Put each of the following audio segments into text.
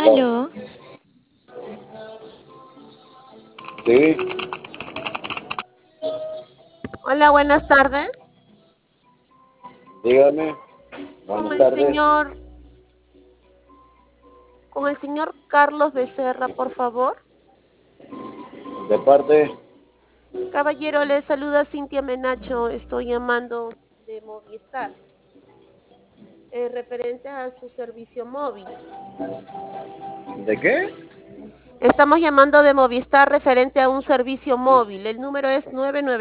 Aló, Sí, Hola, buenas tardes. dígame. Con Buenas el tardes. señor, con el señor Carlos Becerra, por favor. De parte, Caballero, le saluda Cintia Menacho. Estoy llamando de Movistar, referente a su servicio móvil. ¿de qué? Estamos llamando de Movistar referente a un servicio móvil. El número es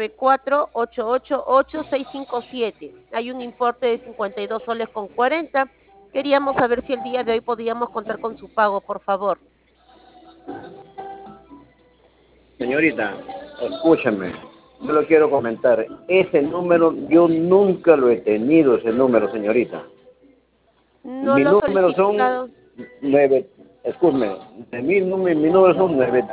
994-888-657. Hay un importe de 52 soles con 40. Queríamos saber si el día de hoy podíamos contar con su pago, por favor. Señorita, escúchame. Yo lo quiero comentar. Ese número, yo nunca lo he tenido, ese número, señorita. No Mi lo número son solicitado. 9, escúchame, mi número son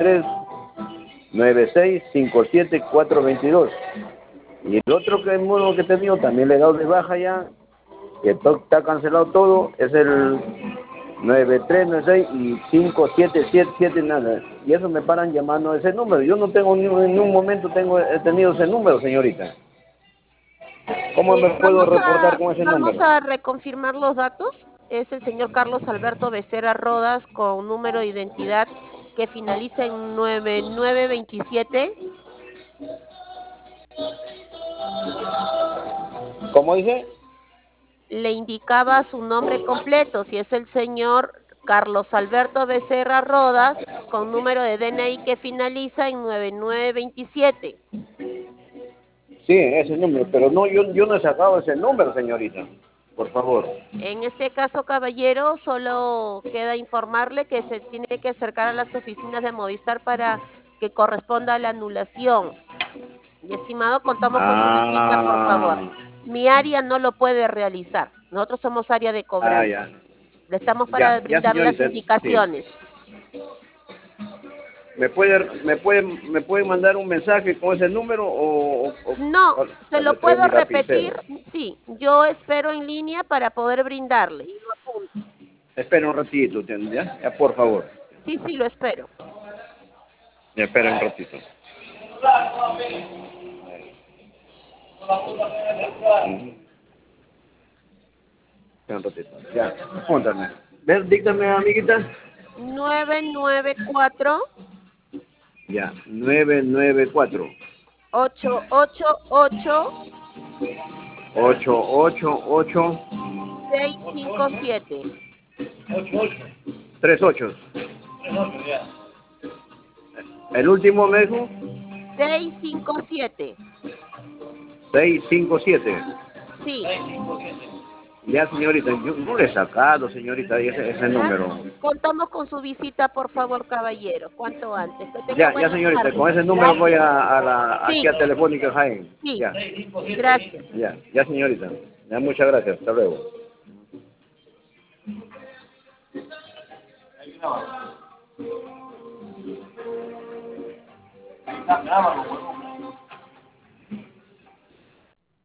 939657 422. Y el otro que número que he tenido también le he dado de baja ya, que está cancelado todo, es el 9396 y 5777 nada. Y eso me paran llamando a ese número. Yo no tengo ni en un momento he tenido ese número, señorita. ¿Cómo me puedo reportar con ese Vamos número? a reconfirmar los datos. Es el señor Carlos Alberto Becerra Rodas con número de identidad que finaliza en 9927. ¿Cómo dice? Le indicaba su nombre completo, si es el señor Carlos Alberto Becerra Rodas con número de DNI que finaliza en 9927. Sí, ese número, pero no, yo no he sacado ese número, señorita. Por favor. En este caso, caballero, solo queda informarle que se tiene que acercar a las oficinas de Movistar para que corresponda a la anulación. Mi estimado, contamos con su visita, por favor. Ah, Mi área no lo puede realizar. Nosotros somos área de ya. cobranza. Le estamos Ya, para ya, brindar las señorita. Sí. indicaciones. ¿Me puede mandar un mensaje con ese número No, se para lo traer puedo mi repetir. lapicero? Sí, yo espero en línea para poder brindarle. Y lo apunto. Espera un ratito, ¿ya? Ya, por favor. Sí, sí, lo espero. Ya, espera un ratito. Espera un ratito. Ya, apúntame. Ven, dígame, amiguita. 994 Ya, 994 888 888 657. 38. El último me dijo 657. 657. Sí. Ya, señorita, yo no le he sacado, señorita, ese Ya número. contamos con su visita, por favor, caballero, cuanto antes. Que tenga Ya, buenas señorita, con tardes. ese número voy Gracias. aquí Sí, a Telefónica Jaén. sí, Ya, gracias. ya, señorita. Ya, muchas gracias. Hasta luego.